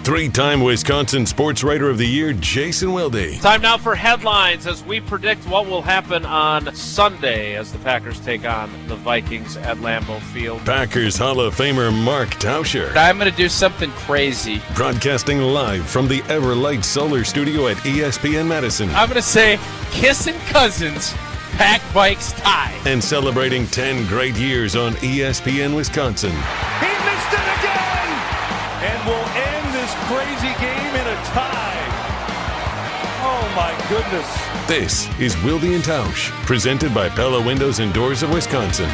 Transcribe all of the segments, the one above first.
Three-time Wisconsin Sports Writer of the Year, Jason Wilde. Time now for headlines as we predict what will happen on Sunday as the Packers take on the Vikings at Lambeau Field. Packers Hall of Famer Mark Tauscher. I'm going to do something crazy. Broadcasting live from the Everlight Solar Studio at ESPN Madison. I'm going to say kissing cousins, Pack Vikes tie. And celebrating 10 great years on ESPN Wisconsin. He missed it again! And will end this crazy game in a tie. Oh my goodness. This is Wilde and Tausch, presented by Pella Windows and Doors of Wisconsin.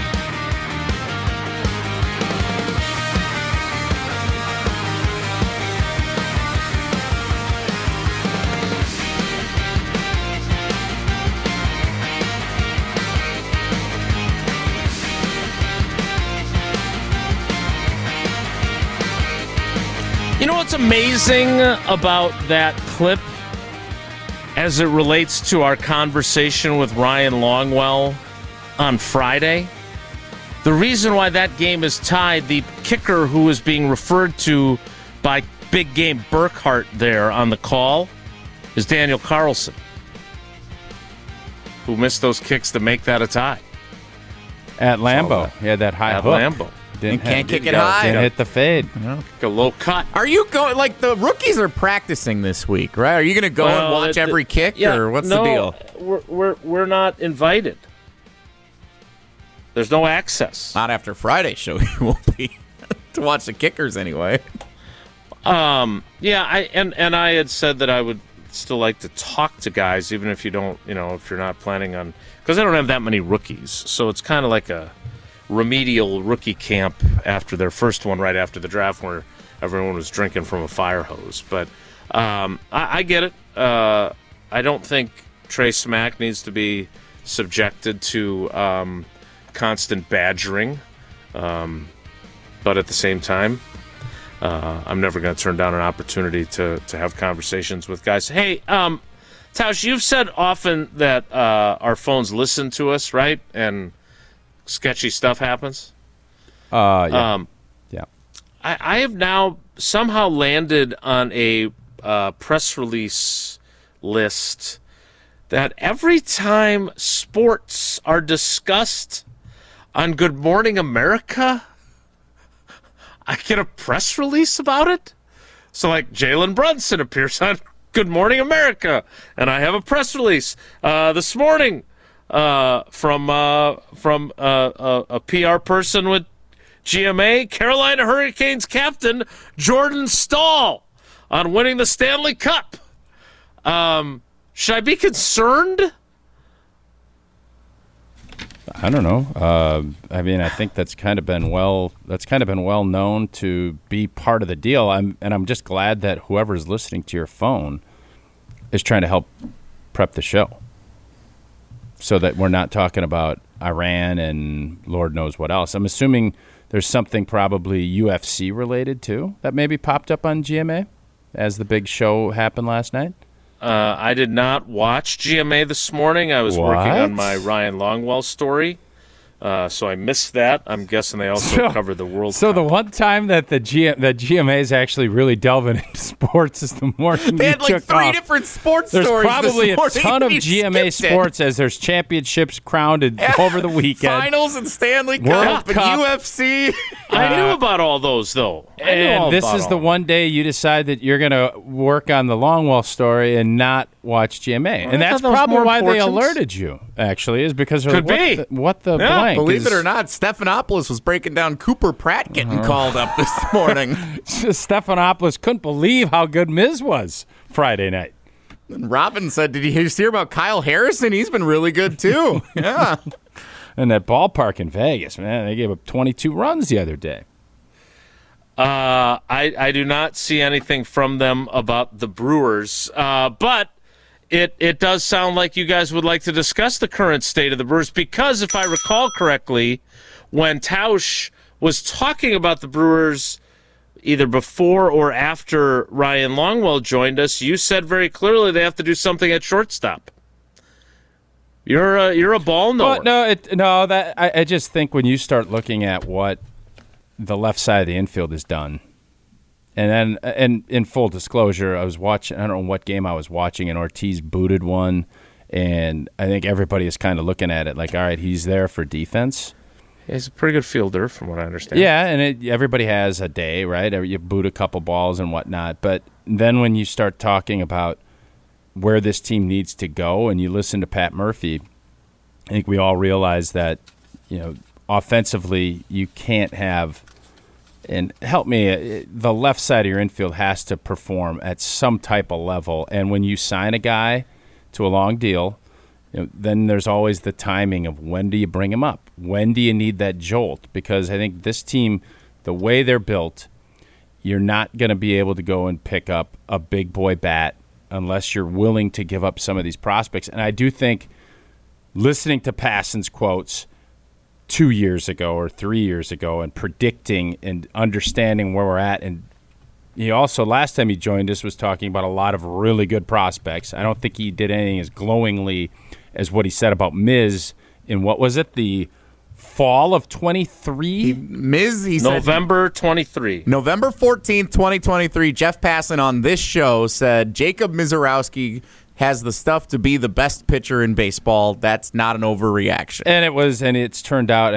You know what's amazing about that clip as it relates to our conversation with Ryan Longwell on Friday? The reason why that game is tied, the kicker who is being referred to by Big Game Burkhart there on the call is Daniel Carlson, who missed those kicks to make that a tie. At Lambeau. He had that high At hook. Lambeau. Can't kick it high. Didn't hit the fade. A low cut. Are you going, like, the rookies are practicing this week, right? Are you going to go and watch every kick, or what's the deal? We're not invited. There's no access. Not after Friday's show, you won't be to watch the kickers anyway. Yeah, I had said that I would still like to talk to guys, even if you don't, if you're not planning on, because I don't have that many rookies, so it's kind of like a remedial rookie camp after their first one right after the draft where everyone was drinking from a fire hose. But I get it. I don't think Trey Smack needs to be subjected to constant badgering. But at the same time, I'm never going to turn down an opportunity to have conversations with guys. Hey, Tausch, you've said often that our phones listen to us, right? And sketchy stuff happens. Yeah. I have now somehow landed on a press release list that every time sports are discussed on Good Morning America, I get a press release about it. So, like, Jalen Brunson appears on Good Morning America, and I have a press release this morning from a PR person with GMA, Carolina Hurricanes captain Jordan Staal on winning the Stanley Cup. Should I be concerned? I don't know. I mean, I think that's kind of been well known to be part of the deal. I'm just glad that whoever's listening to your phone is trying to help prep the show, so that we're not talking about Iran and Lord knows what else. I'm assuming there's something probably UFC related too that maybe popped up on GMA as the big show happened last night. I did not watch GMA this morning. I was working on my Ryan Longwell story, so I missed that. I'm guessing they also covered the World Cup. So the one time that that GMA is actually really delving into sports is the morning they had like three different sports there's stories. There's probably this a ton of GMA sports as there's championships crowned over the weekend. Finals and Stanley World Cup and Cup. UFC. I knew about all those, though. And this is the one day you decide that you're going to work on the Longwell story and not watch GMA. And that's probably why they alerted you, actually, is because Could be. What the blank Believe is, it or not, Stephanopoulos was breaking down Cooper Pratt getting called up this morning. Stephanopoulos couldn't believe how good Miz was Friday night. And Robin said, did you hear about Kyle Harrison? He's been really good, too. Yeah. And that ballpark in Vegas, man, they gave up 22 runs the other day. I do not see anything from them about the Brewers, but it does sound like you guys would like to discuss the current state of the Brewers, because if I recall correctly, when Tausch was talking about the Brewers either before or after Ryan Longwell joined us, you said very clearly they have to do something at shortstop. You're a ball knower. Well, I just think when you start looking at what the left side of the infield has done, And in full disclosure, I was watching, I don't know what game I was watching, and Ortiz booted one. And I think everybody is kind of looking at it like, all right, he's there for defense. He's a pretty good fielder, from what I understand. Yeah, and everybody has a day, right? You boot a couple balls and whatnot. But then when you start talking about where this team needs to go, and you listen to Pat Murphy, I think we all realize that, offensively, you can't have, and help me, the left side of your infield has to perform at some type of level. And when you sign a guy to a long deal, then there's always the timing of when do you bring him up? When do you need that jolt? Because I think this team, the way they're built, you're not going to be able to go and pick up a big boy bat unless you're willing to give up some of these prospects. And I do think listening to Passan's quotes 2 years ago or 3 years ago and predicting and understanding where we're at, and he also, last time he joined us, was talking about a lot of really good prospects. I don't think he did anything as glowingly as what he said about Miz in, what was it, the fall of 23? He said November 23. November 14th, 2023, Jeff Passan on this show said Jacob Misiorowski has the stuff to be the best pitcher in baseball. That's not an overreaction. And it's turned out,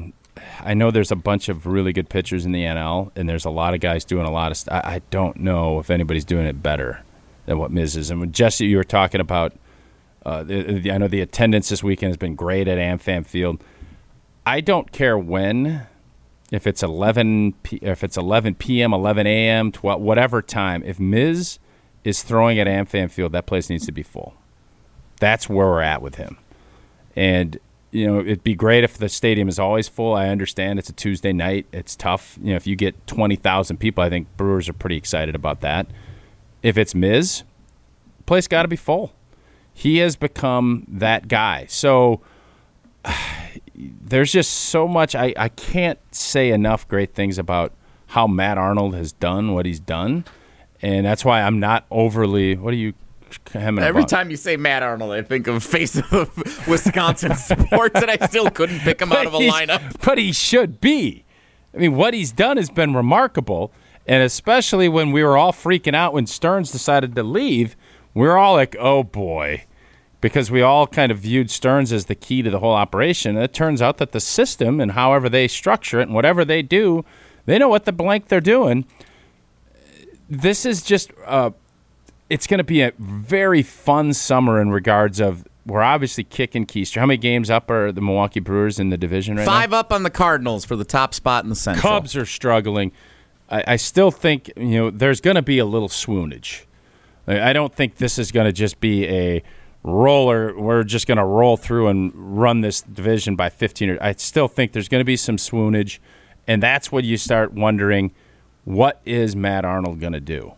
I know there's a bunch of really good pitchers in the NL, and there's a lot of guys doing a lot of stuff. I don't know if anybody's doing it better than what Miz is. And when Jesse, you were talking about, I know the attendance this weekend has been great at AmFam Field. I don't care when, if it's 11 p.m., 11 a.m., 12, whatever time. If Miz is throwing at AmFam Field, that place needs to be full. That's where we're at with him. And it'd be great if the stadium is always full. I understand it's a Tuesday night. It's tough. If you get 20,000 people, I think Brewers are pretty excited about that. If it's Miz, the place got to be full. He has become that guy. So there's just so much. I can't say enough great things about how Matt Arnold has done what he's done. And that's why I'm not overly – what are you hemming Every about? time you say Matt Arnold, I think of face of Wisconsin sports, and I still couldn't pick him out of a lineup. But he should be. What he's done has been remarkable, and especially when we were all freaking out when Stearns decided to leave, we were all like, oh, boy, because we all kind of viewed Stearns as the key to the whole operation. And it turns out that the system and however they structure it and whatever they do, they know what the blank they're doing. This is just it's going to be a very fun summer in regards of we're obviously kicking Keister. How many games up are the Milwaukee Brewers in the division right now? 5 up on the Cardinals for the top spot in the Central. Cubs are struggling. I still think there's going to be a little swoonage. I don't think this is going to just be a roller. We're just going to roll through and run this division by 15. I still think there's going to be some swoonage, and that's when you start wondering, what is Matt Arnold going to do?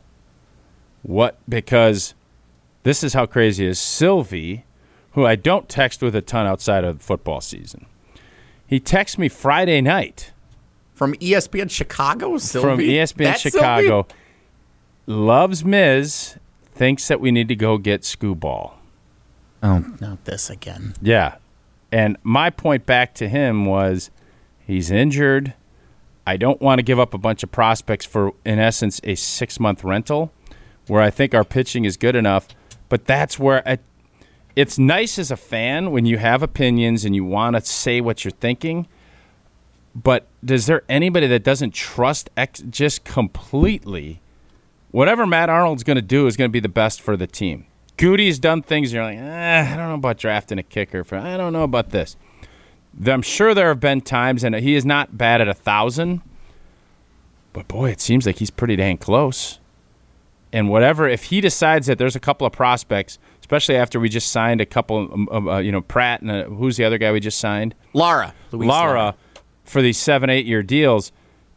Because this is how crazy it is. Sylvie, who I don't text with a ton outside of football season, he texts me Friday night. From ESPN Chicago, Sylvie? From ESPN That's Chicago. Sylvie? Loves Miz, thinks that we need to go get Skubal. Oh, not this again. Yeah. And my point back to him was he's injured. I don't want to give up a bunch of prospects for, in essence, a 6-month rental where I think our pitching is good enough. But that's where it's nice as a fan when you have opinions and you want to say what you're thinking. But is there anybody that doesn't trust just completely? Whatever Matt Arnold's going to do is going to be the best for the team. Goody's done things and you're like, I don't know about drafting a kicker. I don't know about this. I'm sure there have been times, and he is not bad at 1,000, but boy, it seems like he's pretty dang close. And whatever, if he decides that there's a couple of prospects, especially after we just signed a couple, Pratt, and who's the other guy we just signed? Lara, for these 7-8 year deals.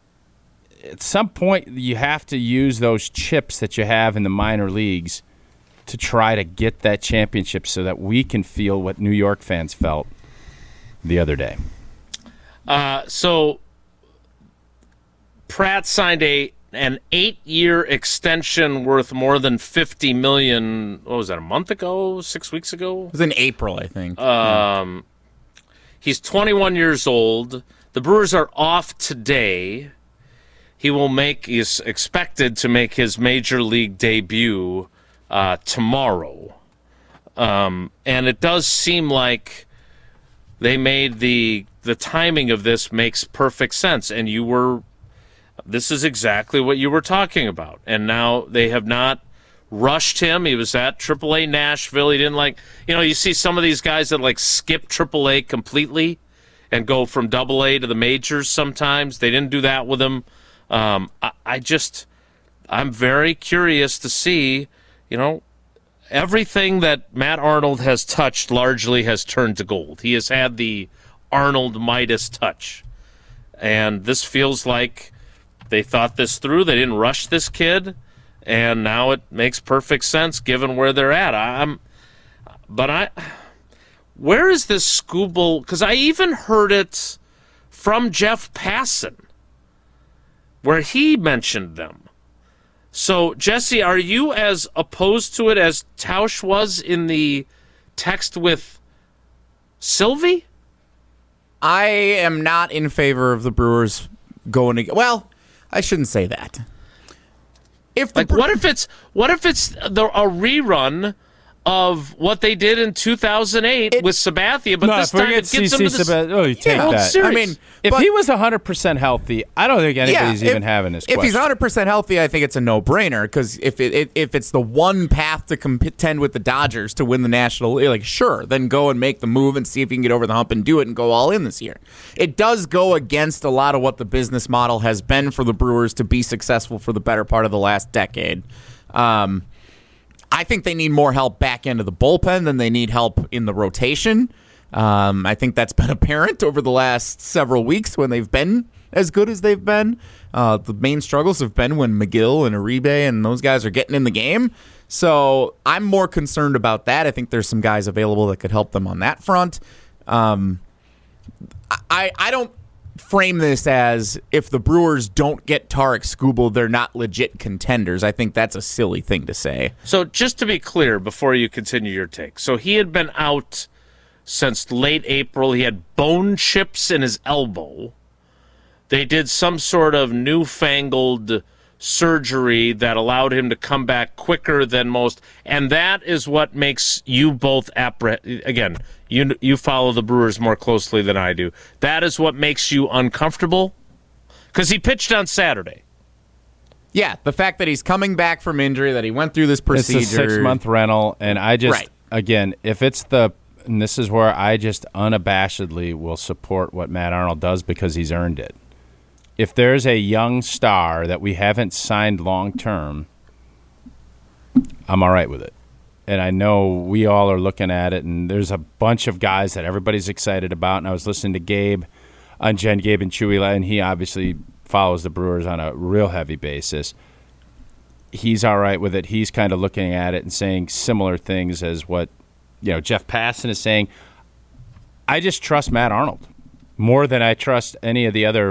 At some point, you have to use those chips that you have in the minor leagues to try to get that championship so that we can feel what New York fans felt the other day. So Pratt signed an 8-year extension worth more than $50 million. What was that, a month ago, 6 weeks ago? It was in April, I think. He's 21 years old. The Brewers are off today. He's expected to make his major league debut tomorrow. And it does seem like they made the timing of this makes perfect sense. And this is exactly what you were talking about. And now they have not rushed him. He was at AAA Nashville. He didn't you see some of these guys that skip AAA completely and go from AA to the majors sometimes. They didn't do that with him. I'm very curious to see, everything that Matt Arnold has touched largely has turned to gold. He has had the Arnold Midas touch. And this feels like they thought this through. They didn't rush this kid. And now it makes perfect sense given where they're at. Where is this Skubal? Because I even heard it from Jeff Passan, where he mentioned them. So, Jesse, are you as opposed to it as Tausch was in the text with Sylvie? I am not in favor of the Brewers going to. Well, I shouldn't say that. What if it's a rerun of what they did in 2008 with Sabathia, but this time it gets them to the you take World that. Series. I mean, if he was 100% healthy, I don't think anybody's even having this question. If he's 100% healthy, I think it's a no-brainer, because if it's the one path to contend with the Dodgers to win the National League, sure, then go and make the move and see if you can get over the hump and do it and go all in this year. It does go against a lot of what the business model has been for the Brewers to be successful for the better part of the last decade. I think they need more help back into the bullpen than they need help in the rotation. I think that's been apparent over the last several weeks when they've been as good as they've been. The main struggles have been when McGill and Uribe and those guys are getting in the game. So I'm more concerned about that. I think there's some guys available that could help them on that front. I don't frame this as if the Brewers don't get Tarik Skubal, they're not legit contenders. I think that's a silly thing to say. So just to be clear before you continue your take. So he had been out since late April. He had bone chips in his elbow. They did some sort of newfangled surgery that allowed him to come back quicker than most. And that is what makes you both again, you follow the Brewers more closely than I do. That is what makes you uncomfortable? Because he pitched on Saturday. Yeah, the fact that he's coming back from injury, that he went through this procedure. It's a 6-month rental, and I just, again, if it's and this is where I just unabashedly will support what Matt Arnold does because he's earned it. If there's a young star that we haven't signed long-term, I'm all right with it. And I know we all are looking at it, and there's a bunch of guys that everybody's excited about. And I was listening to Gabe on Gabe and Chewy, and he obviously follows the Brewers on a real heavy basis. He's all right with it. He's kind of looking at it and saying similar things as what Jeff Passan is saying. I just trust Matt Arnold more than I trust any of the other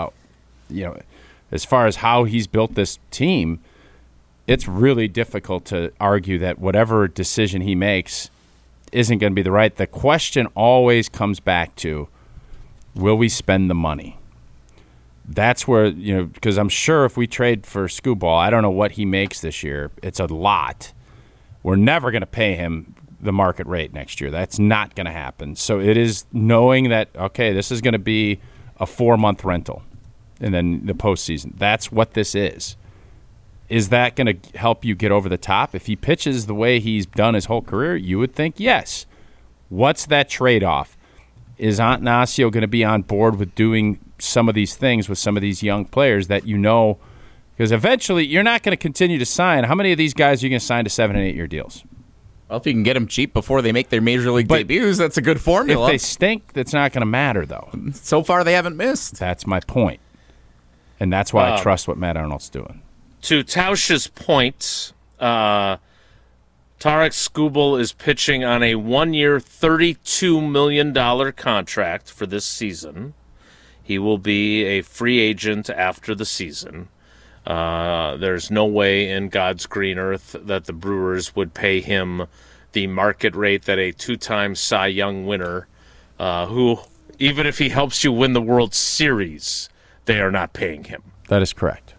as far as how he's built this team. It's really difficult to argue that whatever decision he makes isn't going to be the right. The question always comes back to, will we spend the money? That's where, because I'm sure if we trade for Skubal, I don't know what he makes this year. It's a lot. We're never going to pay him the market rate next year. That's not going to happen. So it is knowing that, okay, this is going to be a 4-month rental and then the postseason. That's what this is. Is that going to help you get over the top? If he pitches the way he's done his whole career, you would think yes. What's that trade-off? Is Attanasio going to be on board with doing some of these things with some of these young players that because eventually you're not going to continue to sign. How many of these guys are you going to sign to 7- and 8-year deals? Well, if you can get them cheap before they make their major league debuts, that's a good formula. If they stink, that's not going to matter, though. So far, they haven't missed. That's my point. And that's why I trust what Matt Arnold's doing. To Tausch's point, Tarik Skubal is pitching on a 1-year, $32 million contract for this season. He will be a free agent after the season. There's no way in God's green earth that the Brewers would pay him the market rate that a 2-time Cy Young winner, who, even if he helps you win the World Series, they are not paying him. That is correct.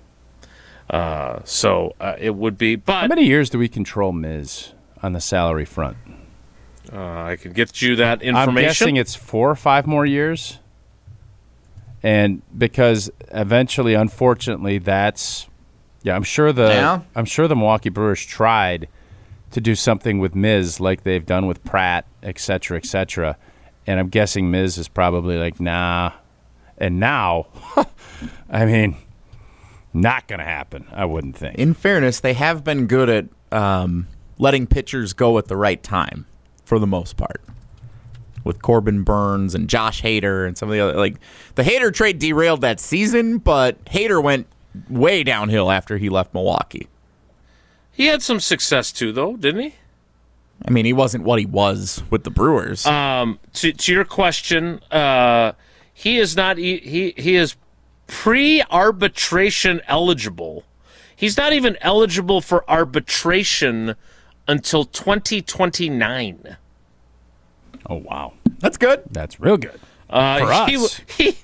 So it would be. But How many years do we control Miz on the salary front? I can get you that information. I'm guessing it's 4 or 5 more years. And because eventually, unfortunately, I'm sure the Milwaukee Brewers tried to do something with Miz like they've done with Pratt, et cetera, and I'm guessing Miz is probably like, nah. And now, I mean, not going to happen, I wouldn't think. In fairness, they have been good at letting pitchers go at the right time for the most part. With Corbin Burns and Josh Hader and some of the other, like the Hader trade derailed that season, but Hader went way downhill after he left Milwaukee. He had some success too, though, didn't he? I mean, he wasn't what he was with the Brewers. To your question, he is not. He is pre-arbitration eligible. He's not even eligible for arbitration until 2029. Oh, wow. That's good. That's real good. For us.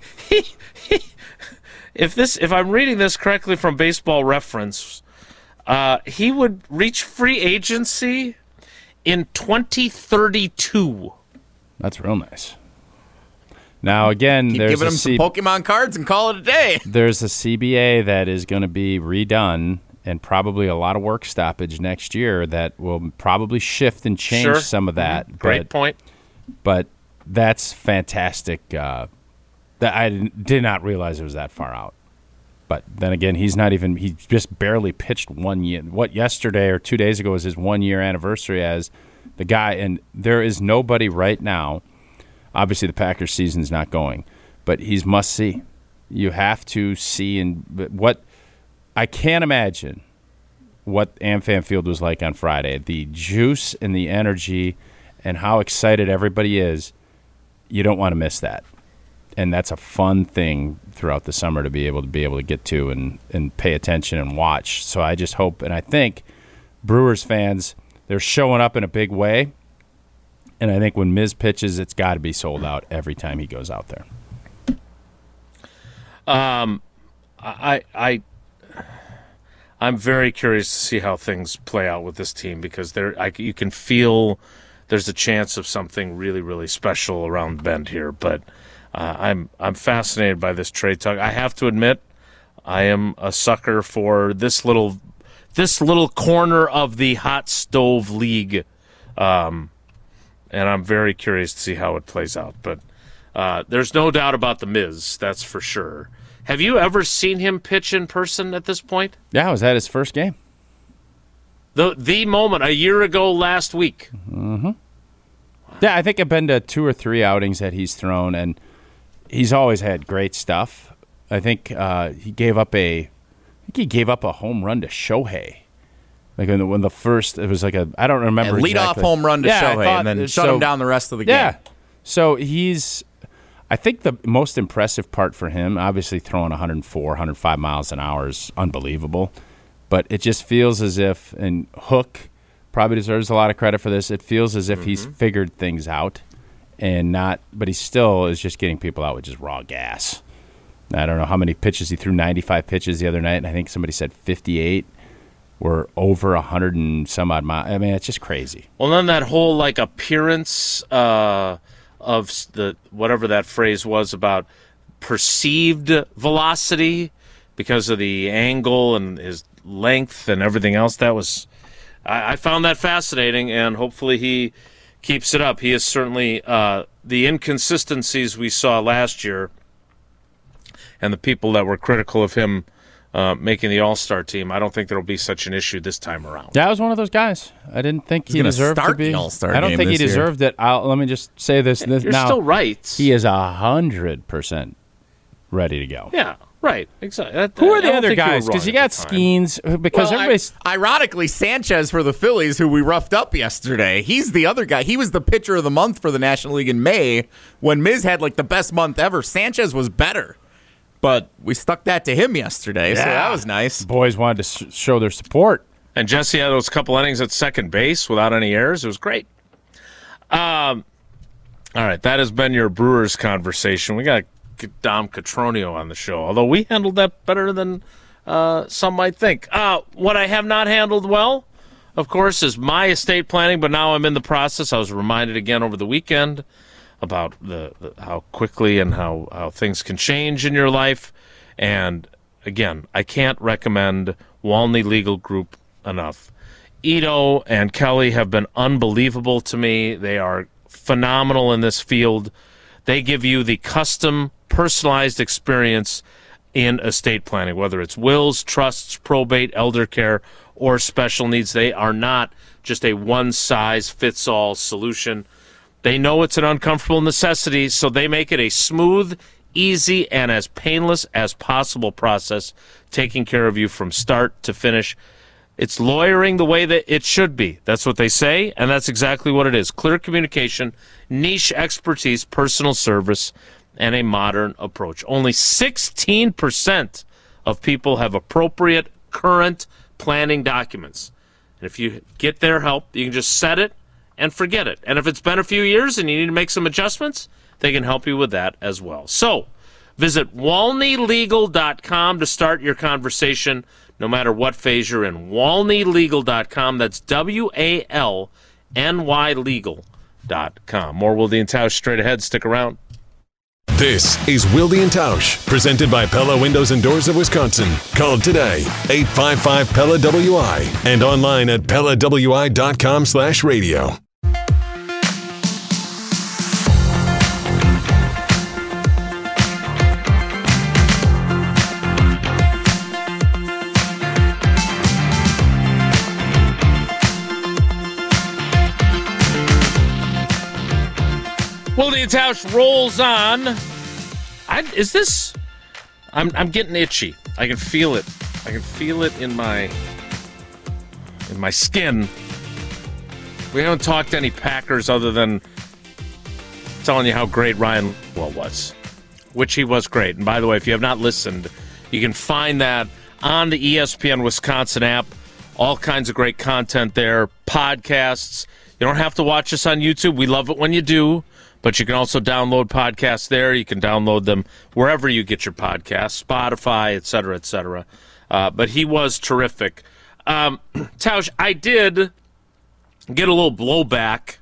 If I'm reading this correctly from Baseball Reference, he would reach free agency in 2032. That's real nice. Now, again, Keep there's giving him some Pokemon cards and call it a day. There's a CBA that is going to be redone and probably a lot of work stoppage next year that will probably shift and change some of that. Mm-hmm. Great point. But that's fantastic. That I did not realize it was that far out. But then again, he just barely pitched 1 year. What, yesterday or 2 days ago was his 1 year anniversary as the guy. And there is nobody right now. Obviously, the Packers season's not going, but he's must see. You have to see. And what I can't imagine what AmFam Field was like on Friday. The juice and the energy and how excited everybody is. You don't want to miss that. And that's a fun thing throughout the summer to be able to get to and pay attention and watch. So I just hope, and I think Brewers fans, they're showing up in a big way. And I think when Miz pitches, it's got to be sold out every time he goes out there. I'm very curious to see how things play out with this team because you can feel there's a chance of something really, really special around the bend here. But I'm fascinated by this trade talk. I have to admit, I am a sucker for this little corner of the hot stove league, and I'm very curious to see how it plays out. But there's no doubt about the Miz, that's for sure. Have you ever seen him pitch in person at this point? Yeah, I was at his first game. The moment, a year ago last week. Mm-hmm. Yeah, I think I've been to 2 or 3 outings that he's thrown, and he's always had great stuff. I think he gave up a home run to Shohei. Like when the first, it was like I don't remember lead exactly. off home run to Shohei, and then shut him down the rest of the game. Yeah, so I think the most impressive part for him, obviously throwing 104, 105 miles an hour is unbelievable, but it just feels as if, and Hook probably deserves a lot of credit for this, it feels as if he's figured things out, but he still is just getting people out with just raw gas. I don't know how many pitches he threw, 95 pitches the other night, and I think somebody said 58 were over 100 and some odd miles. I mean, it's just crazy. Well, then that whole appearance of the whatever that phrase was about perceived velocity because of the angle and his length and everything else, that was I found that fascinating, and hopefully he keeps it up. He is certainly the inconsistencies we saw last year and the people that were critical of him making the All-Star team, I don't think there will be such an issue this time around. Yeah, I was one of those guys. I didn't think he deserved to be the All-Star I don't game think he this deserved it. Let me just say this. You're now, still right. He is 100% ready to go. Yeah, right. Exactly. Who are the other guys? Because you got Skeens. Because everybody's ironically, Sanchez for the Phillies, who we roughed up yesterday, he's the other guy. He was the pitcher of the month for the National League in May when Miz had the best month ever. Sanchez was better. But we stuck that to him yesterday, so that was nice. Boys wanted to show their support. And Jesse had those couple innings at second base without any errors. It was great. All right, that has been your Brewers conversation. We got a Dom Catronio on the show, although we handled that better than some might think. What I have not handled well, of course, is my estate planning, but now I'm in the process. I was reminded again over the weekend about how quickly and how things can change in your life. And again, I can't recommend Walney Legal Group enough. Ito and Kelly have been unbelievable to me. They are phenomenal in this field. They give you the custom, personalized experience in estate planning, whether it's wills, trusts, probate, elder care, or special needs. They are not just a one-size-fits-all solution. They know it's an uncomfortable necessity, so they make it a smooth, easy, and as painless as possible process, taking care of you from start to finish. It's lawyering the way that it should be. That's what they say, and that's exactly what it is. Clear communication, niche expertise, personal service, and a modern approach. Only 16% of people have appropriate current planning documents. And if you get their help, you can just set it and forget it. And if it's been a few years and you need to make some adjustments, they can help you with that as well. So visit walneylegal.com to start your conversation, no matter what phase you're in. walneylegal.com. That's WALNY legal.com. More Wilde and Tausch straight ahead. Stick around. This is Wilde and Tausch, presented by Pella Windows and Doors of Wisconsin. Call today, 855-PELLA-WI, and online at PellaWI.com/radio. Wilde and Tausch rolls on. I'm getting itchy. I can feel it. I can feel it in my skin. We haven't talked any Packers other than telling you how great Ryan was, which he was great. And by the way, if you have not listened, you can find that on the ESPN Wisconsin app. All kinds of great content there, podcasts. You don't have to watch us on YouTube. We love it when you do. But you can also download podcasts there. You can download them wherever you get your podcasts, Spotify, et cetera, et cetera. But he was terrific. Tausch, I did get a little blowback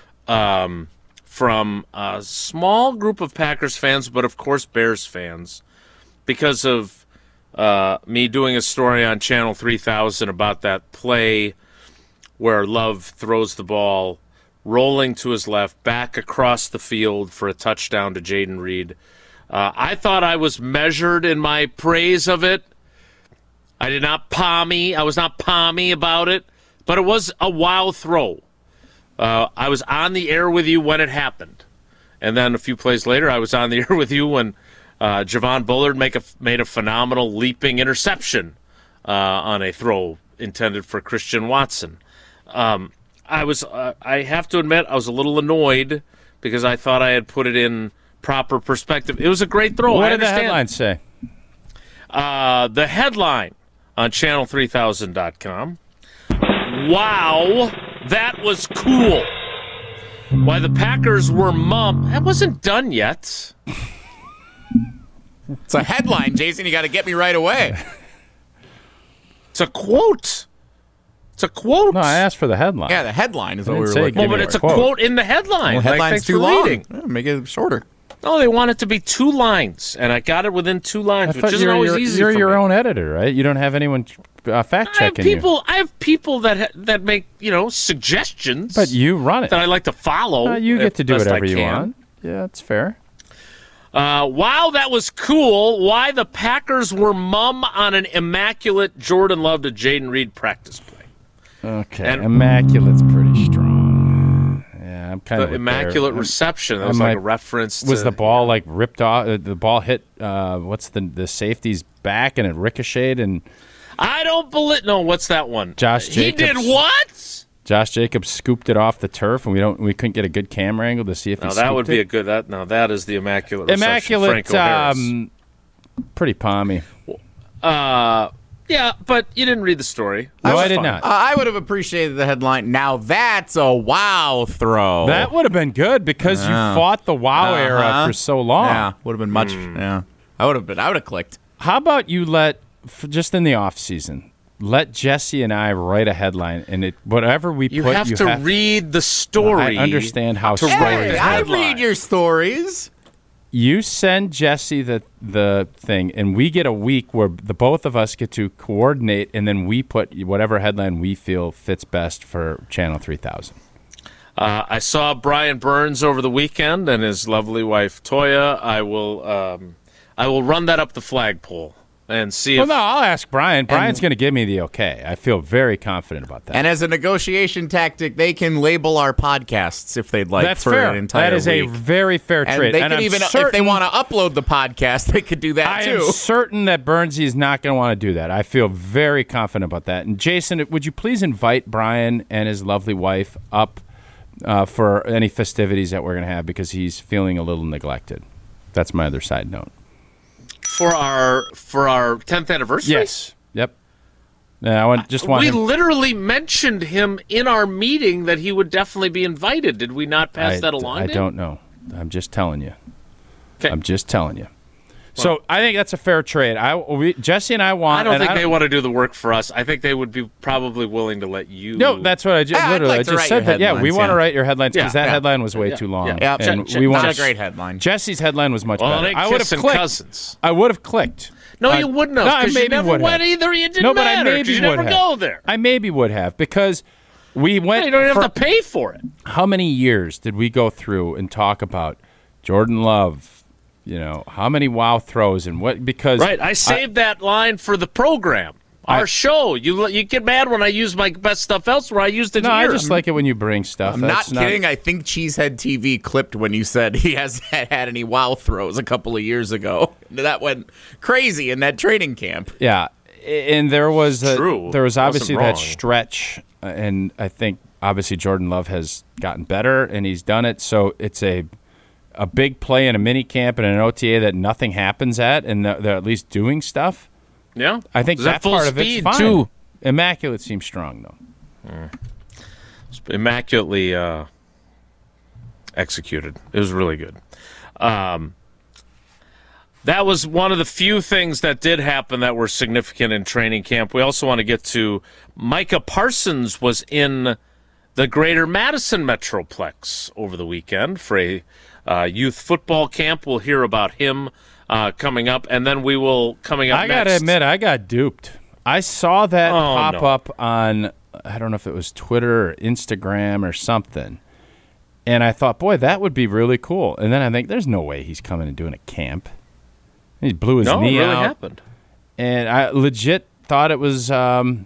from a small group of Packers fans, but of course Bears fans, because of me doing a story on Channel 3000 about that play where Love throws the ball rolling to his left, back across the field for a touchdown to Jayden Reed. I thought I was measured in my praise of it. I was not palmy about it, but it was a wow throw. I was on the air with you when it happened. And then a few plays later, I was on the air with you when Javon Bullard made a phenomenal leaping interception on a throw intended for Christian Watson. I have to admit, I was a little annoyed because I thought I had put it in proper perspective. It was a great throw. What did the headline say? The headline on channel3000.com. Wow, that was cool. Why the Packers were That wasn't done yet. It's a headline, Jason. You got to get me right away. It's a quote. It's a quote. No, I asked for the headline. Yeah, the headline is what we were say looking Well, give for. but me it's a a quote. quote in the headline. Well, headline's thanks too for long. reading. Yeah, make it shorter. No, they want it to be 2 lines, and I got it within 2 lines, which isn't always easy You're for your me. own editor, right? You don't have anyone fact checking you. I have people that make suggestions. But you run it. that I like to follow. You get to do best I whatever you can. want. Yeah, that's fair. Wow, that was cool. Why the Packers were mum on an immaculate Jordan Love to Jayden Reed practice play. Okay, And- Immaculate's pretty strong. Yeah, I'm kind of The immaculate reception. That was I like a might- reference to... Was the ball like ripped off? The ball hit what's the safety's back and it ricocheted and I don't believe... No, what's that one? Josh He did Jacobs. what? Josh Jacobs scooped it off the turf and we couldn't get a good camera angle to see if he No, scooped that would be it. a good... that is the immaculate reception. Immaculate. Franco Harris. Pretty palmy. Yeah, but you didn't read the story. No, I did not. I would have appreciated the headline. Now that's a wow throw. That would have been good because you fought the wow era for so long. Yeah, would have been much. Yeah, I would have clicked. How about you just in the off season, let Jesse and I write a headline, and whatever we You put, have to read the story. I understand how to stories. write the I headline. read your stories. You send Jesse the thing, and we get a week where the both of us get to coordinate, and then we put whatever headline we feel fits best for Channel 3000. I saw Brian Burns over the weekend and his lovely wife Toya. I will run that up the flagpole and see Well, if no, I'll ask Brian. Brian's going to give me the okay. I feel very confident about that. And as a negotiation tactic, they can label our podcasts if they'd like. That's for fair. An entire That is week. a very fair And trade. they And could I'm even, if certain, they want to upload the podcast, they could do that I too. am certain that Burnsy is not going to want to do that. I feel very confident about that. And Jason, would you please invite Brian and his lovely wife up for any festivities that we're going to have because he's feeling a little neglected. That's my other side note. for our 10th anniversary. Yes. Yep. Yeah, I want We him. literally mentioned him in our meeting that he would definitely be invited. Did we not pass that along? I to him? don't know. I'm just telling you. 'Kay. I'm just telling you. So I think that's a fair trade. Jesse and I want. I don't think they want to do the work for us. I think they would be probably willing to let you. No, that's what I just I'd literally like I to just write said your that. Yeah, we headlines, want to yeah. write your headlines because Yeah, that yeah. headline was way too long. Yeah. And Check- we want Not a great headline. Jesse's headline was much Well, better. it I ain't would have kissing clicked. cousins. I would have clicked. No, you wouldn't have. No, I Because you maybe never would went have. either. You didn't No, but I matter, 'cause maybe you would never have. go there. I maybe would have because we went. You don't even for- have to pay for it. How many years did we go through and talk about Jordan Love? You know, how many wow throws and what? Because Right. I saved that line for the program. Our show. You get mad when I use my best stuff elsewhere. I used it no, I here. just like it when you bring stuff. I'm That's not kidding. I think Cheesehead TV clipped when you said he hasn't had any wow throws a couple of years ago. That went crazy in that training camp. Yeah, and there was True. there was obviously Wasn't that wrong. stretch, and I think obviously Jordan Love has gotten better and he's done it. So it's a big play in a mini camp and an OTA that nothing happens at, and they're at least doing stuff. Yeah. I think Is that full part of it's speed, fine. too. Immaculate seems strong though. Immaculately executed. It was really good. That was one of the few things that did happen that were significant in training camp. We also want to get to Micah Parsons was in the Greater Madison Metroplex over the weekend for a youth football camp. We'll hear about him coming up, and then we will coming up I gotta next. admit, I got duped. I saw that Oh, pop no. up on, I don't know if it was Twitter or Instagram or something, and I thought, boy, that would be really cool. And then I think, there's no way he's coming and doing a camp. He blew his No, it knee really out, happened. and I legit thought it was. AI.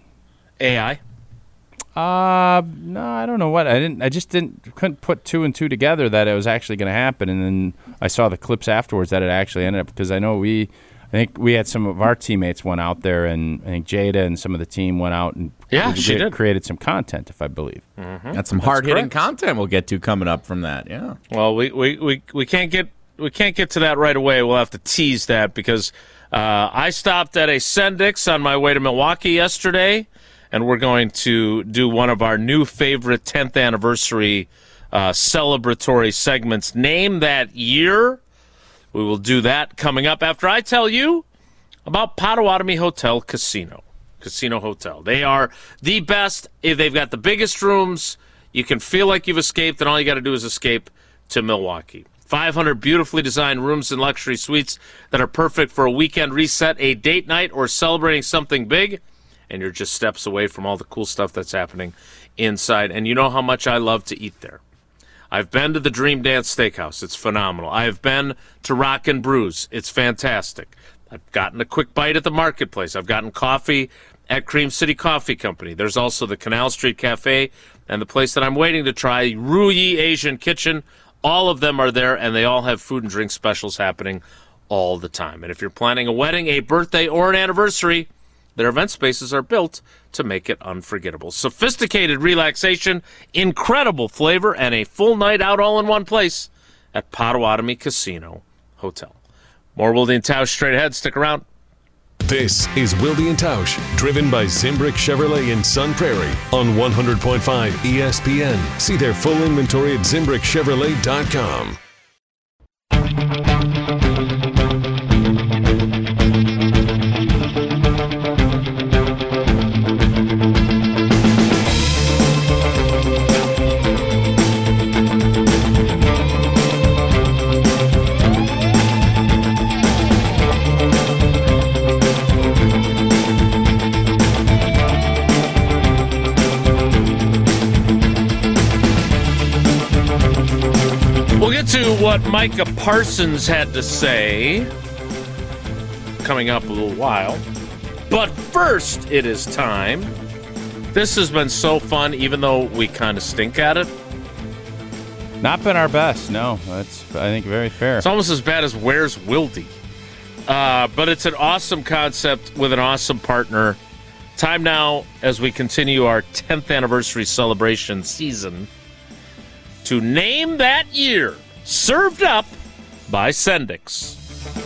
No, I don't know what. I just couldn't put two and two together that it was actually going to happen, and then I saw the clips afterwards that it actually ended up, because I think we had some of our teammates went out there, and I think Jada and some of the team went out and She did. created some content, if I believe. That's some hard hitting content we'll get to coming up from that. Yeah. Well, we can't get to that right away. We'll have to tease that because I stopped at a Sendix on my way to Milwaukee yesterday, and we're going to do one of our new favorite 10th anniversary celebratory segments. Name that year. We will do that coming up after I tell you about Potawatomi Hotel Casino Hotel. They are the best. They've got the biggest rooms. You can feel like you've escaped, and all you got to do is escape to Milwaukee. 500 beautifully designed rooms and luxury suites that are perfect for a weekend reset, a date night, or celebrating something big. And you're just steps away from all the cool stuff that's happening inside. And you know how much I love to eat there. I've been to the Dream Dance Steakhouse. It's phenomenal. I have been to Rock and Brews. It's fantastic. I've gotten a quick bite at the Marketplace. I've gotten coffee at Cream City Coffee Company. There's also the Canal Street Cafe and the place that I'm waiting to try, Ruyi Asian Kitchen. All of them are there, and they all have food and drink specials happening all the time. And if you're planning a wedding, a birthday, or an anniversary, their event spaces are built to make it unforgettable. Sophisticated relaxation, incredible flavor, and a full night out all in one place at Potawatomi Casino Hotel. More Wilde and Tausch straight ahead. Stick around. This is Wilde and Tausch, driven by Zimbrick Chevrolet in Sun Prairie on 100.5 ESPN. See their full inventory at ZimbrickChevrolet.com. To what Micah Parsons had to say coming up a little while. But first, it is time. This has been so fun, even though we kind of stink at it. Not been our best, no. That's, I think, very fair. It's almost as bad as Where's Wilde? But it's an awesome concept with an awesome partner. Time now, as we continue our 10th anniversary celebration season, to name that year. Served up by Sendix.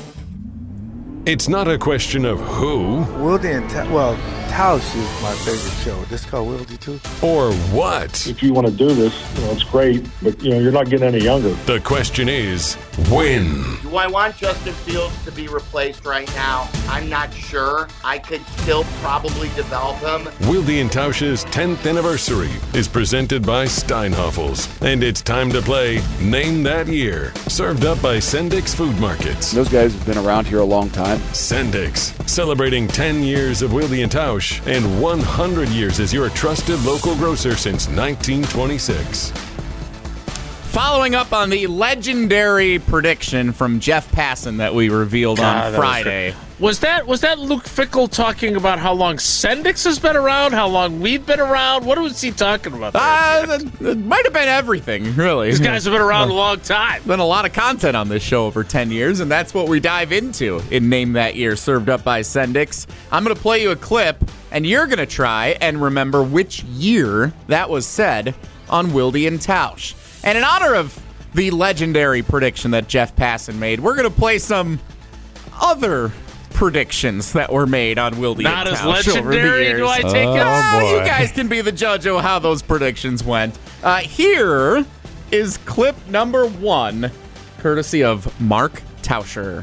It's not a question of who Wilde and Tausch is my favorite show. This called Wilde too. or what. If you want to do this, it's great, but you're not getting any younger. The question is, when? Do I want Justin Fields to be replaced right now? I'm not sure. I could still probably develop him. Wilde and Tausch's 10th anniversary is presented by Steinhoffels, and it's time to play Name That Year, served up by Sendix Food Markets. Those guys have been around here a long time. Sendix, celebrating 10 years of Wilde and Tausch and 100 years as your trusted local grocer since 1926. Following up on the legendary prediction from Jeff Passan that we revealed on Friday. Was that Luke Fickell talking about how long Sendix has been around, how long we've been around? What was he talking about there? It might have been everything, really. These guys have been around a long time. Been a lot of content on this show over 10 years, and that's what we dive into in Name That Year, served up by Sendix. I'm going to play you a clip, and you're going to try and remember which year that was said on Wilde and Tausch. And in honor of the legendary prediction that Jeff Passan made, we're going to play some other predictions that were made on Wilde and Tausch. Not as legendary, do I take it? Oh, you guys can be the judge of how those predictions went. Here is clip number 1, courtesy of Mark Tauscher.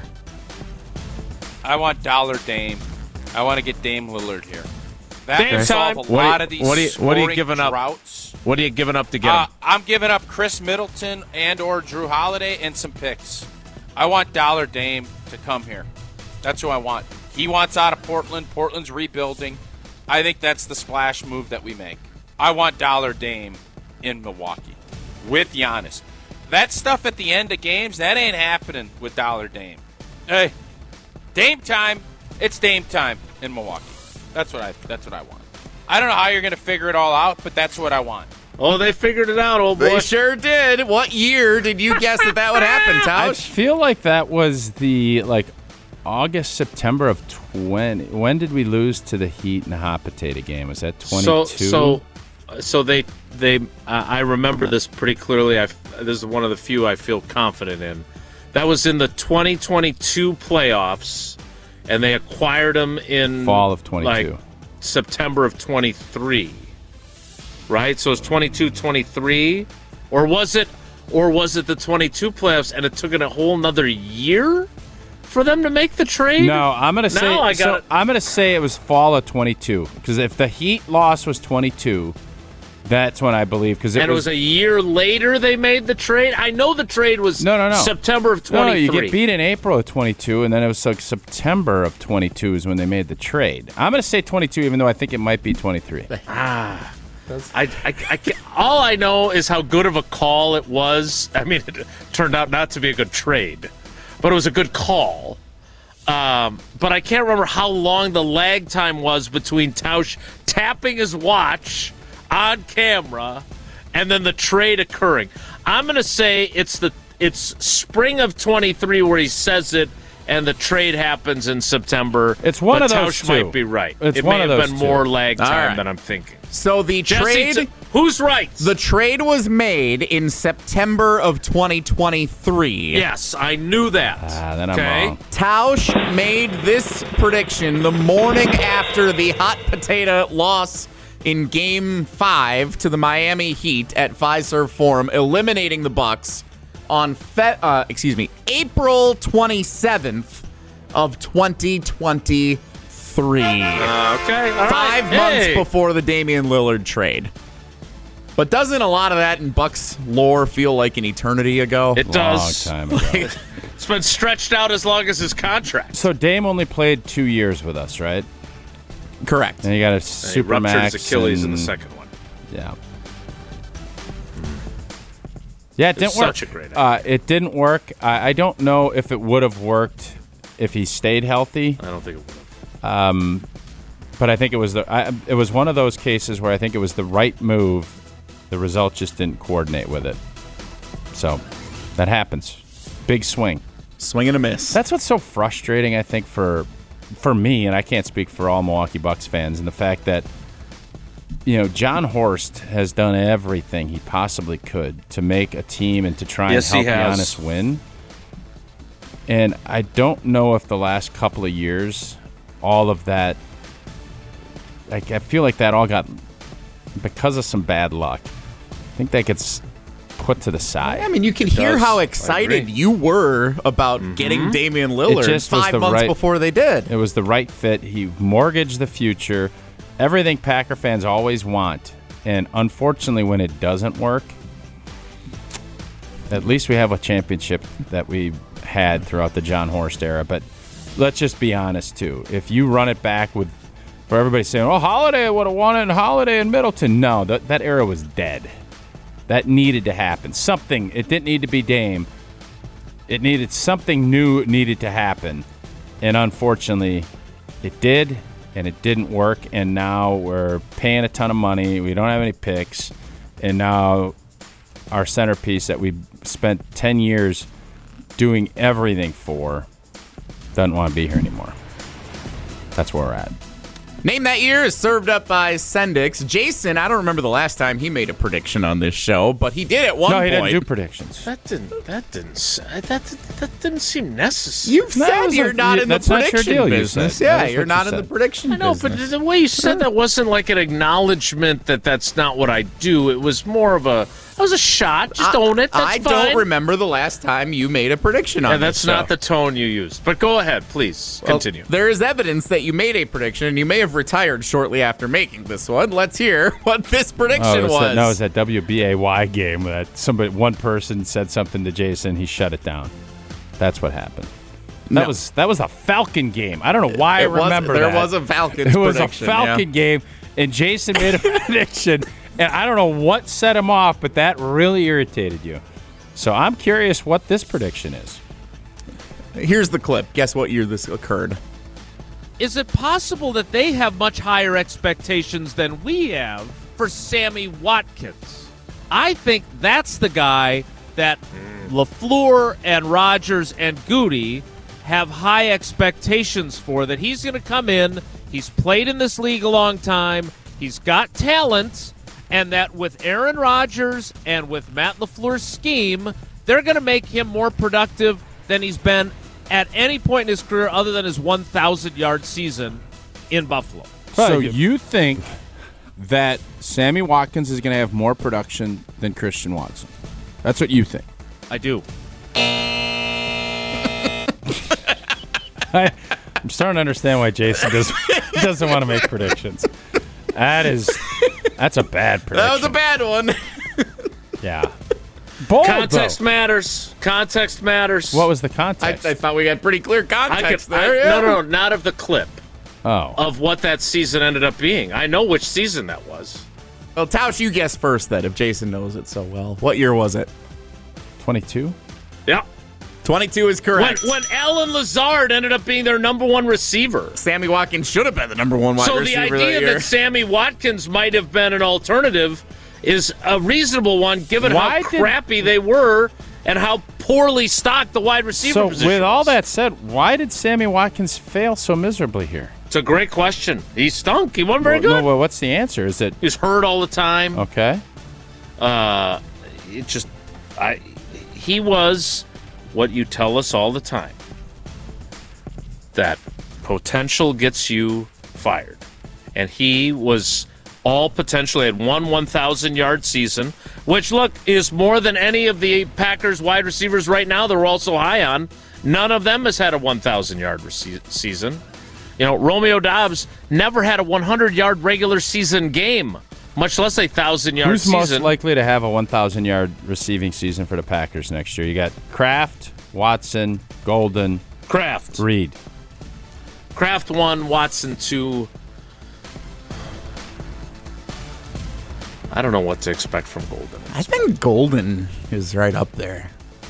I want Dollar Dame. I want to get Dame Lillard here. That Dame can solve time. a lot of these what are you scoring giving up? droughts. What are you giving up to get him? I'm giving up Chris Middleton and or Drew Holiday and some picks. I want Dollar Dame to come here. That's who I want. He wants out of Portland. Portland's rebuilding. I think that's the splash move that we make. I want Dollar Dame in Milwaukee with Giannis. That stuff at the end of games, that ain't happening with Dollar Dame. Hey, Dame time. It's Dame time in Milwaukee. That's what I want. I don't know how you're going to figure it all out, but that's what I want. Oh, they figured it out, old boy. They sure did. What year did you guess that would happen, I Tausch? feel like that was the August, September of 20. When did we lose to the Heat in the hot potato game? Was that 22? So they I remember this pretty clearly. This is one of the few I feel confident in. That was in the 2022 playoffs, and they acquired him in fall of 22. September of 23, right? So it's 22-23, or was it the 22 playoffs and it took it a whole nother year for them to make the trade? No, I'm gonna say it was fall of 22 because if the Heat loss was 22, that's when I believe it was a year later they made the trade. I know the trade was September of 23. No, you get beat in April of 22, and then it was September of 22 is when they made the trade. I'm going to say 22, even though I think it might be 23. I can't, all I know is how good of a call it was. I mean, it turned out not to be a good trade, but it was a good call. But I can't remember how long the lag time was between Tausch tapping his watch on camera and then the trade occurring. I'm going to say it's spring of 23 where he says it, and the trade happens in September. It's one of those Tausch two. might be right. It's it one may of have those been two. more lag time than I'm thinking. So the Jesse, trade... Who's right? The trade was made in September of 2023. Yes, I knew that. Then I'm wrong. Tausch made this prediction the morning after the hot potato loss in Game 5 to the Miami Heat at Fiserv Forum, eliminating the Bucks on April 27th of 2023. Okay, all right. 5 months before the Damian Lillard trade. But doesn't a lot of that in Bucks lore feel like an eternity ago? It does. Long time ago. It's been stretched out as long as his contract. So Dame only played 2 years with us, right? Correct. And he got a He supermax. ruptured his Achilles in the second one. Yeah. Yeah, it didn't work. Such a great idea. It didn't work. I don't know if it would have worked if he stayed healthy. I don't think it would have. But I think it was it was one of those cases where I think it was the right move. The result just didn't coordinate with it. So that happens. Big swing. Swing and a miss. That's what's so frustrating, I think, for me, and I can't speak for all Milwaukee Bucks fans, and the fact that, John Horst has done everything he possibly could to make a team and to try and help Giannis win. And I don't know if the last couple of years, all of that, I feel like that all got, because of some bad luck, I think that gets put to the side. I mean, you can hear how excited you were about getting Damian Lillard 5 months before they did. It was the right fit. He mortgaged the future. Everything Packer fans always want. And unfortunately, when it doesn't work, at least we have a championship that we had throughout the John Horst era. But let's just be honest, too. If you run it back for everybody saying, Holiday would have won it, and Holiday and Middleton. No, that era was dead. That needed to happen. Something. It didn't need to be Dame. It needed something new needed to happen. And unfortunately, it did, and it didn't work. And now we're paying a ton of money. We don't have any picks. And now our centerpiece that we spent 10 years doing everything for doesn't want to be here anymore. That's where we're at. Name That Year is served up by Sendix. Jason, I don't remember the last time he made a prediction on this show, but he did at one point. No, he didn't do predictions. That didn't seem necessary. You've said you're not in the prediction business. Yeah, you're not in the prediction business. I know, but the way you said that wasn't like an acknowledgement that that's not what I do. It was more of a shot. Just own it. That's I don't remember the last time you made a prediction on this show. That's not the tone you used. But go ahead, please. Continue. There is evidence that you made a prediction, and you may have retired shortly after making this one. Let's hear what this prediction was. It was that WBAY game that one person said something to Jason. He shut it down. That's what happened. That was a Falcon game. I don't know why I remember that. There was a Falcon. It was a Falcon game, and Jason made a prediction. And I don't know what set him off, but that really irritated you. So I'm curious what this prediction is. Here's the clip. Guess what year this occurred? Is it possible that they have much higher expectations than we have for Sammy Watkins? I think that's the guy that LaFleur and Rodgers and Goody have high expectations for, that he's going to come in. He's played in this league a long time. He's got talent. And that with Aaron Rodgers and with Matt LaFleur's scheme, they're going to make him more productive than he's been at any point in his career other than his 1,000-yard season in Buffalo. So you think that Sammy Watkins is going to have more production than Christian Watson? That's what you think? I do. I'm starting to understand why Jason doesn't want to make predictions. That's a bad prediction. That was a bad one. Yeah. Bold, context matters. Context matters. What was the context? I thought we had pretty clear context there. No, not of the clip. Oh. Of what that season ended up being. I know which season that was. Well, Tausch, you guess first then, if Jason knows it so well. What year was it? 22? Yeah. 22 is correct. When Alan Lazard ended up being their number one receiver. Sammy Watkins should have been the number one wide receiver that year. So the idea that Sammy Watkins might have been an alternative is a reasonable one, given how crappy they were and how poorly stocked the wide receiver position with all that said, why did Sammy Watkins fail so miserably here? It's a great question. He stunk. He wasn't very good. No, well, what's the answer? Is it He's hurt all the time. okay? He was what you tell us all the time. That potential gets you fired. And he was all potential. He had one 1,000-yard season, which, look, is more than any of the Packers wide receivers right now that we're all so high on. None of them has had a 1,000-yard season. You know, Romeo Doubs never had a 100-yard regular season game, much less a 1,000-yard season. Who's most likely to have a 1,000-yard receiving season for the Packers next year? You got Kraft, Watson, Golden, Kraft. Reed. Kraft 1, Watson 2. I don't know what to expect from Golden. I think Golden is right up there.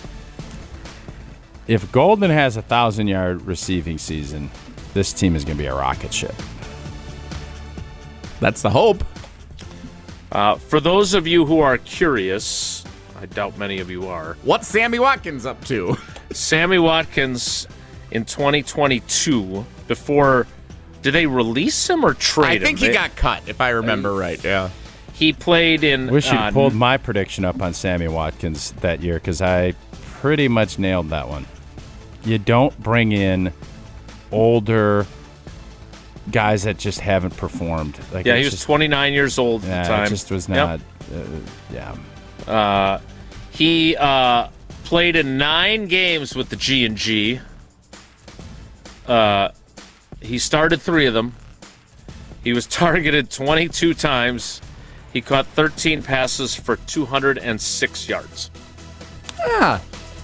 If Golden has a 1,000-yard receiving season, this team is going to be a rocket ship. That's the hope. For those of you who are curious, I doubt many of you are. What's Sammy Watkins up to? Sammy Watkins in 2022, before, did they release him or trade him? I think he got cut, if I remember right, yeah. He played in... Wish you'd pulled my prediction up on Sammy Watkins that year, because I pretty much nailed that one. You don't bring in older guys that just haven't performed. Like, yeah, he was 29 years old at the time. It just was not... He played in 9 games with the G&G. He started 3 of them. He was targeted 22 times. He caught 13 passes for 206 yards. Yeah.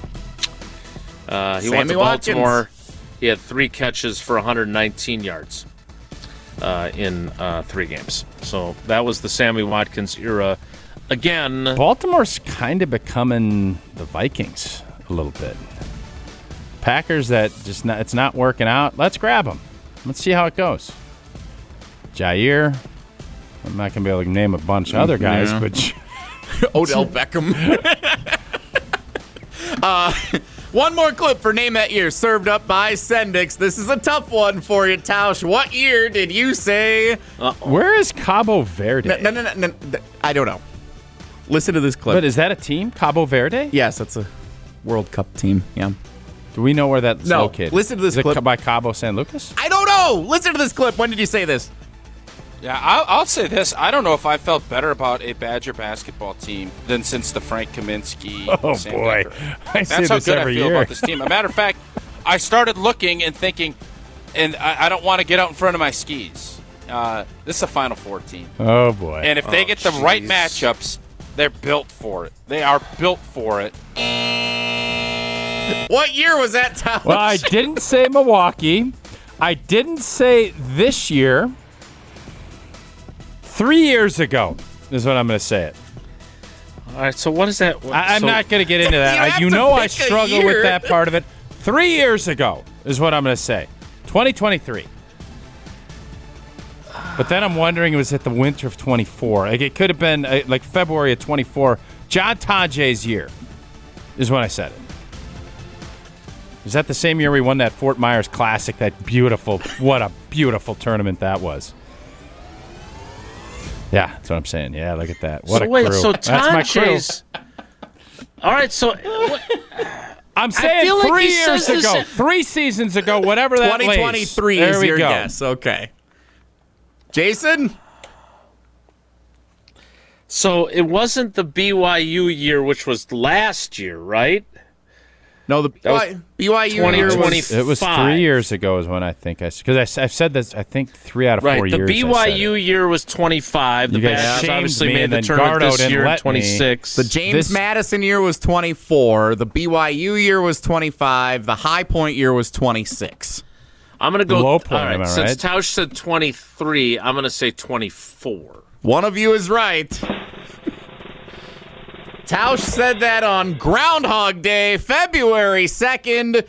He went to Baltimore. He had 3 catches for 119 yards in 3 games. So that was the Sammy Watkins era. Again, Baltimore's kind of becoming the Vikings a little bit. Packers that just not, it's not working out. Let's grab them. Let's see how it goes. Jair. I'm not going to be able to name a bunch of other guys, but Odell Beckham. One more clip for Name That Year, served up by Sendix. This is a tough one for you, Tausch. What year did you say? Where is Cabo Verde? No. I don't know. Listen to this clip. But is that a team, Cabo Verde? Yes, that's a World Cup team. Yeah. Do we know where that's located? Listen to this clip. clip. Is it by Cabo San Lucas? I don't know. Listen to this clip. When did you say this? Yeah, I'll say this. I don't know if I felt better about a Badger basketball team than since the Frank Kaminsky. Oh, Sam boy. Decker. I say That's how this good every I feel year. about this team. As a matter of fact, I started looking and thinking, and I don't want to get out in front of my skis. This is a Final Four team. Oh, boy. And if they get the right matchups, they're built for it. They are built for it. What year was that, Tausch? Well, I didn't say Milwaukee. I didn't say this year. 3 years ago is what I'm going to say it. all right, so what is that? I'm not going to get into that. You have to I pick a struggle year. with that part of it. 3 years ago is what I'm going to say. 2023. But then I'm wondering, it was at the winter of 24. Like, it could have been like February of 24. John Tajay's year is when I said it. Is that the same year we won that Fort Myers Classic? That beautiful, what a beautiful tournament that was. Yeah, that's what I'm saying. Yeah, look at that. What so a wait, crew. so That's my crew. Tajay's. All right, so I'm saying feel like 3 he years says this- ago, 3 seasons ago, whatever that lays. 2023 there is we your go. guess. Okay. Jason? So it wasn't the BYU year, which was last year, right? No, the BYU year was... It was 3 years ago is when I think because I've said this, I think 3 out of 4 years. The BYU year was 25. The You guys Badgers shamed obviously me, made and the then tournament Gardo this didn't year, let me. 26. The James Madison year was 24. The BYU year was 25. The High Point year was 26. I'm going to go low point, all right, am I since right? Tausch said 23, I'm going to say 24. One of you is right. Tausch said that on Groundhog Day, February 2nd,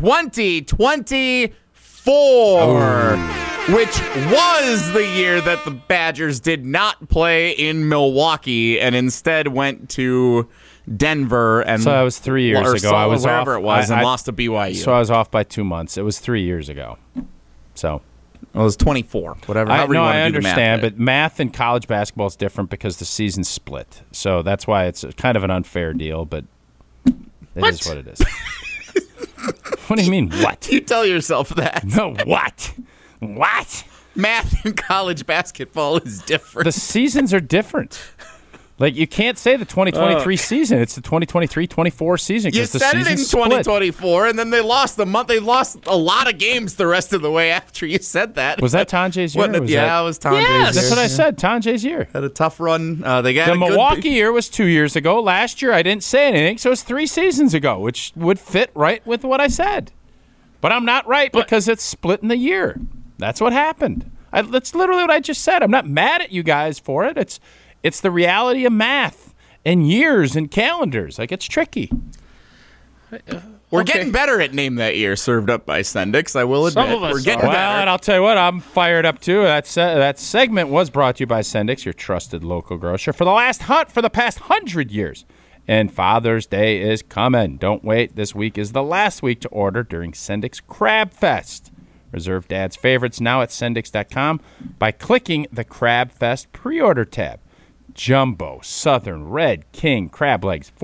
2024, which was the year that the Badgers did not play in Milwaukee and instead went to Denver. And So that was 3 years ago. I was wherever off, it was, and I lost to BYU. So I was off by 2 months. It was 3 years ago. So Well, it's 24. Whatever. However you want to do the math. I understand, but math in college basketball is different because the season's split. So that's why it's kind of an unfair deal, but it is what it is. What do you mean, what? You tell yourself that. No, what? What? Math in college basketball is different. The seasons are different. Like, you can't say the 2023 season. It's the 2023-24 season. You the said it in split. 2024, and then they lost the month. They lost a lot of games the rest of the way after you said that. Was that Tanjay's year? It was Tanjay's year. That's what I said. Tanjay's year. Had a tough run. They got the Milwaukee year was 2 years ago. Last year, I didn't say anything, so it was 3 seasons ago, which would fit right with what I said. But I'm not right because it's split in the year. That's what happened. That's literally what I just said. I'm not mad at you guys for it. It's the reality of math and years and calendars. Like, it's tricky. We're getting better at Name That Year, served up by Sendix, I will admit. Some of us We're getting are. better. Well, and I'll tell you what, I'm fired up too. That segment was brought to you by Sendix, your trusted local grocer, for the past 100 years. And Father's Day is coming. Don't wait. This week is the last week to order during Sendix Crab Fest. Reserve Dad's favorites now at Sendix.com by clicking the Crab Fest pre-order tab. Jumbo, Southern, Red, King, crab legs,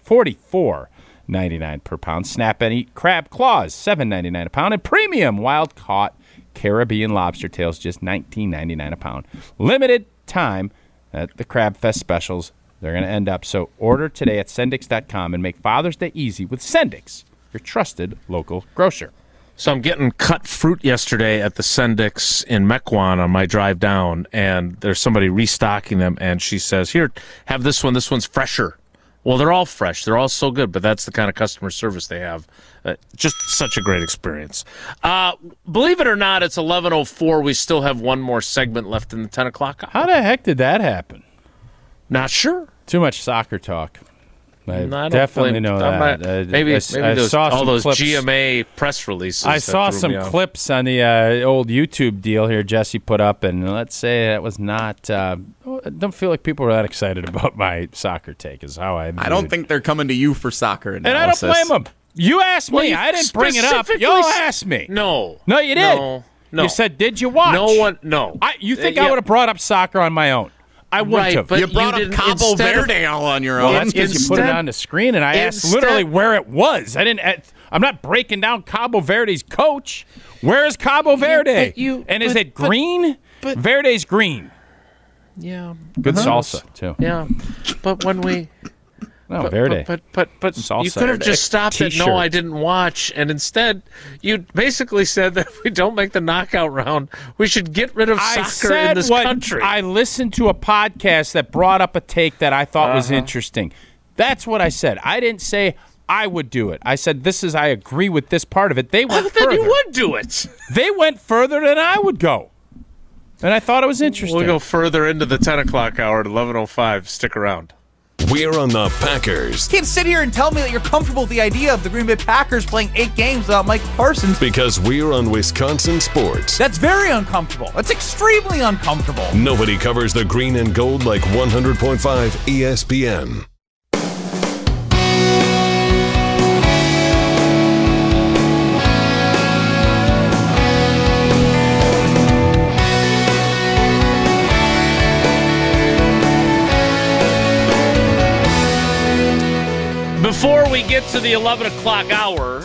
$44.99 per pound. Snap and eat crab claws, $7.99 a pound. And premium wild-caught Caribbean lobster tails, just $19.99 a pound. Limited time at the Crab Fest specials. They're going to end up. So order today at Sendix.com and make Father's Day easy with Sendix, your trusted local grocer. So I'm getting cut fruit yesterday at the Sendix in Mequon on my drive down, and there's somebody restocking them, and she says, here, have this one. This one's fresher. Well, they're all fresh. They're all so good, but that's the kind of customer service they have. Just such a great experience. Believe it or not, it's 11:04. We still have one more segment left in the 10 o'clock hour. How the heck did that happen? Not sure. Too much soccer talk. I don't definitely blame- know I'm that. not- maybe I those, saw all some those clips. GMA press releases. I that saw threw some me off. clips on the old YouTube deal here Jesse put up, and let's say that was not. I don't feel like people were that excited about my soccer take. Is how I. I don't think they're coming to you for soccer and I don't analysis. blame them. You asked me. I didn't bring it up. specifically Y'all asked me. No, you did. No. You said, "Did you watch?" No one. No. You think Yeah. I would have brought up soccer on my own? I wouldn't Right, have. but You brought up didn't- Cabo instead of- Verde all on your own. Well, that's because you put it Instead- on the screen, and I asked instead- literally where it was. I'm not breaking down Cabo Verde's coach. Where is Cabo Verde? Is it green? Verde's green. Yeah. Good salsa too. Yeah. But when we. No, Verde. But Salsa. you could have just stopped at T-shirt. no, I didn't watch, and instead you basically said that if we don't make the knockout round, we should get rid of I soccer said in this what country. I listened to a podcast that brought up a take that I thought was interesting. That's what I said. I didn't say I would do it. I said I agree with this part of it. They went then further. you would do it. They went further than I would go. And I thought it was interesting. We'll go further into the 10 o'clock hour at 11:05. Stick around. We're on the Packers You can't sit here and tell me that you're comfortable with the idea of the Green Bay Packers playing 8 games without Mike Parsons. because we're on Wisconsin Sports. That's very uncomfortable. That's extremely uncomfortable. Nobody covers the green and gold like 100.5 ESPN. Before we get to the 11 o'clock hour,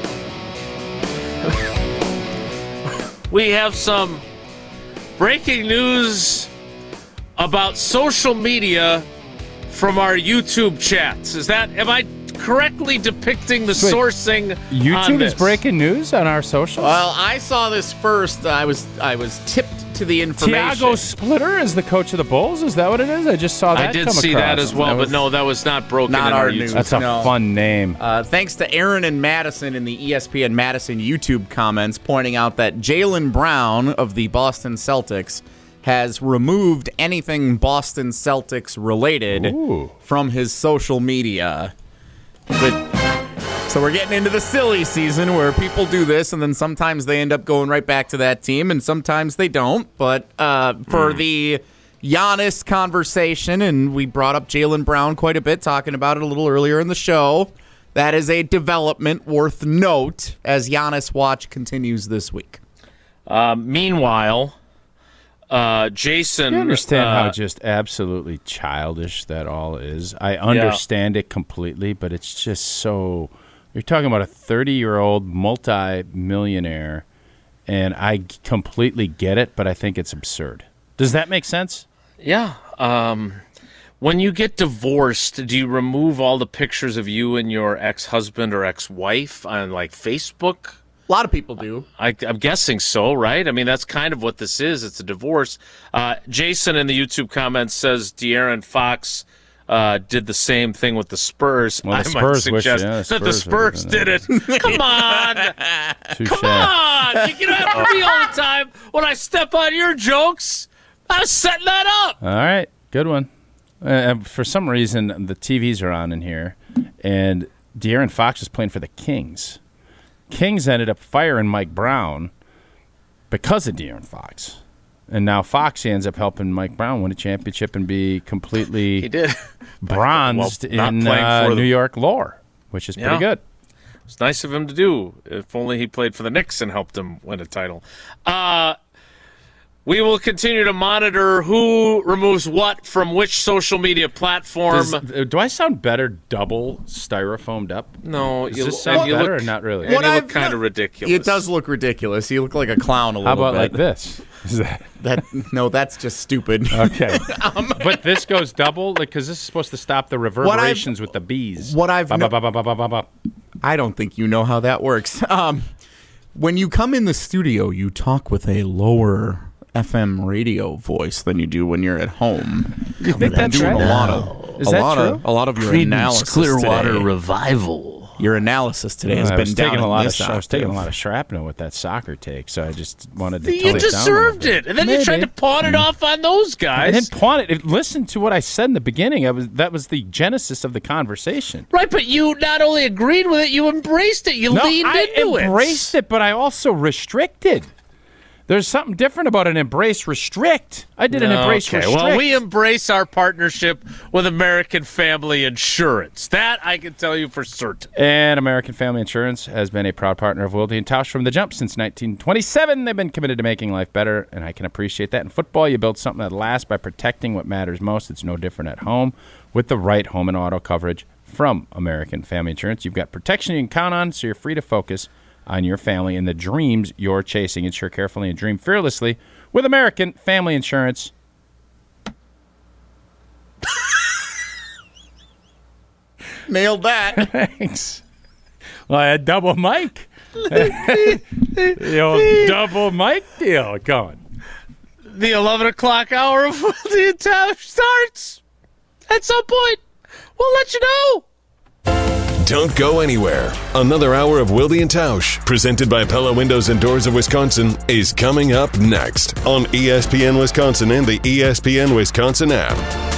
we have some breaking news about social media from our YouTube chats. Am I correctly depicting the Wait, sourcing on YouTube this? is breaking news on our socials? Well, I saw this first. I was tipped to the information. Tiago Splitter is the coach of the Bulls? Is that what it is? I just saw that I did come see across. that as well, but no, that was not broken not in our our news. YouTube. That's a fun name. Thanks to Aaron and Madison in the ESPN Madison YouTube comments pointing out that Jaylen Brown of the Boston Celtics has removed anything Boston Celtics related from his social media. So we're getting into the silly season where people do this, and then sometimes they end up going right back to that team, and sometimes they don't. But for the Giannis conversation, and we brought up Jaylen Brown quite a bit, talking about it a little earlier in the show, that is a development worth note as Giannis watch continues this week. Meanwhile, Jason... You understand how just absolutely childish that all is? I understand it completely, but it's just so... You're talking about a 30-year-old multi-millionaire, and I completely get it, but I think it's absurd. Does that make sense? Yeah. When you get divorced, do you remove all the pictures of you and your ex-husband or ex-wife on, like, Facebook? A lot of people do. I'm guessing so, right? I mean, that's kind of what this is. It's a divorce. Jason in the YouTube comments says De'Aaron Fox did the same thing with the Spurs. Well, the I Spurs might suggest that the Spurs did it. Come on. Come on. You get after me all the time when I step on your jokes. I was setting that up. All right. Good one. For some reason, the TVs are on in here, and De'Aaron Fox is playing for the Kings. Kings ended up firing Mike Brown because of De'Aaron Fox. And now Fox ends up helping Mike Brown win a championship and be completely he did. bronzed in New York lore, which is pretty good. It's nice of him to do. If only he played for the Knicks and helped him win a title. We will continue to monitor who removes what from which social media platform. Do I sound better double styrofoamed up? No. Does this sound better or not really? And you look kind of ridiculous. It does look ridiculous. You look like a clown a little bit. How about like this? No, that's just stupid. Okay. But this goes double because this is supposed to stop the reverberations with the bees. I don't think you know how that works. When you come in the studio, you talk with a lower FM radio voice than you do when you're at home. You think that's right? Is that true? A lot of your analysis Clearwater today. Revival. Your analysis today has been down I was taking a lot of shrapnel with that soccer take, so I just wanted to. You deserved it, and then you tried to pawn it off on those guys. I didn't pawn it. Listen to what I said in the beginning. That was the genesis of the conversation. Right, but you not only agreed with it, you embraced it. You leaned into it. I embraced it, but I also restricted. There's something different about an embrace restrict. I did an embrace restrict. Well, we embrace our partnership with American Family Insurance. That I can tell you for certain. And American Family Insurance has been a proud partner of Wilde and Tausch from the jump since 1927. They've been committed to making life better, and I can appreciate that. In football, you build something that lasts by protecting what matters most. It's no different at home with the right home and auto coverage from American Family Insurance. You've got protection you can count on, so you're free to focus on your family and the dreams you're chasing. Insure carefully and dream fearlessly with American Family Insurance. Nailed that. Thanks. Well, I had double mic. The old double mic deal going. The 11 o'clock hour of Wilde and Tausch starts. At some point, we'll let you know. Don't go anywhere. Another hour of Wilde and Tausch, presented by Pella Windows and Doors of Wisconsin, is coming up next on ESPN Wisconsin and the ESPN Wisconsin app.